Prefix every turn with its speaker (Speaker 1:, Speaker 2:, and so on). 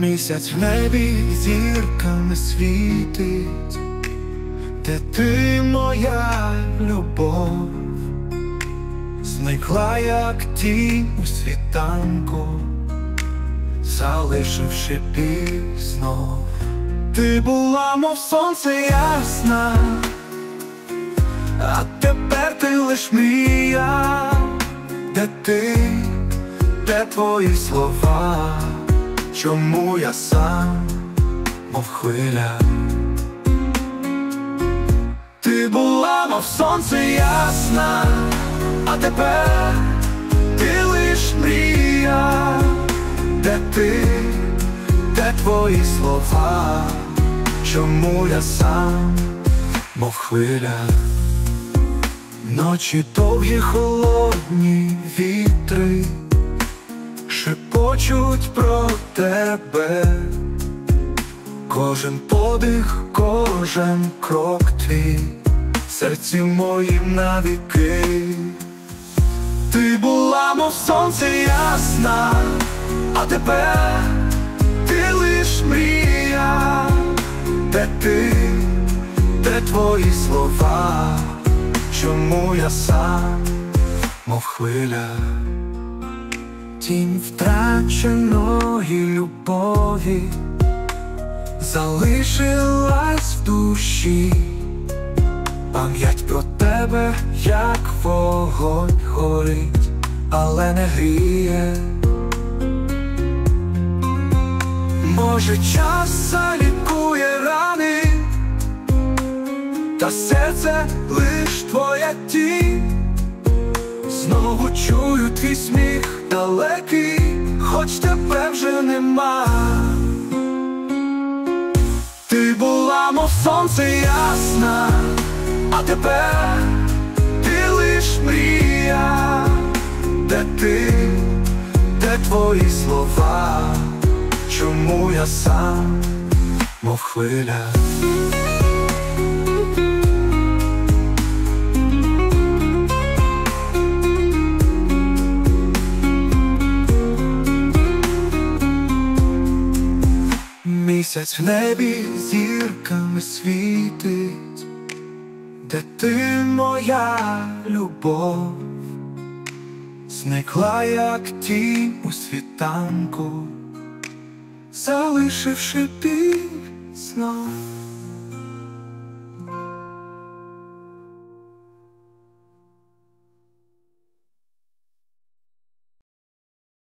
Speaker 1: Місяць в небі зірками світить, де ти моя любов, зникла, як тінь у світанку, залишивши пізно. Ти була, мов сонце ясна, а тепер ти лиш мрія. Де ти, де твої слова? Чому я сам, мов хвиля? Ти була, мов сонце ясна, а тепер ти лиш мрія. Де ти, де твої слова? Чому я сам, мов хвиля? Ночі довгі, холодні вітри шепочуть про тебе. Кожен подих, кожен крок твій в серці моїм навіки. Ти була, мов сонце ясна, а тепер ти лиш мрія. Де ти, де твої слова? Чому я сам, мов хвиля? Тінь втраченої любові залишилась в душі. Пам'ять про тебе, як вогонь горить, але не гріє. Може, час залікує рани, та серце лиш твоя тінь. Знову чую твій сміх далекий, хоч тебе вже нема. Ти була, мов сонце ясна, а тепер ти лиш мрія. Де ти, де твої слова? Чому я сам, мов хвиля? Місяць в небі зірками світить, де ти моя любов, зникла, як тінь у світанку, залишивши пізно.